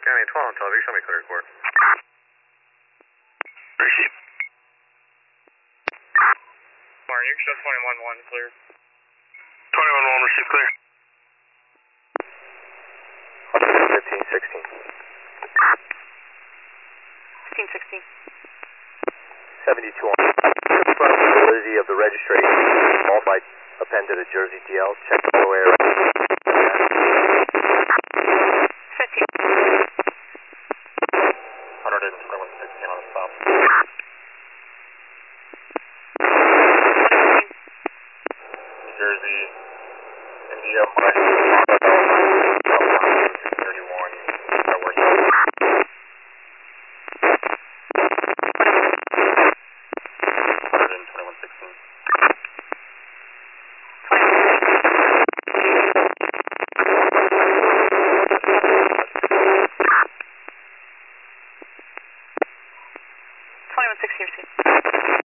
County 12, television, show me clear court. Receive. Martin, you can show 21-1 clear. 21-1, receive clear. 15-16. 15-16. 72 on. Confirm the validity of the registration. All by appended a Jersey DL. Check the way around. 15. 121-16 on the stop. 15. Jersey, India, Mike, 31, Network. 121-16. 21-16 received.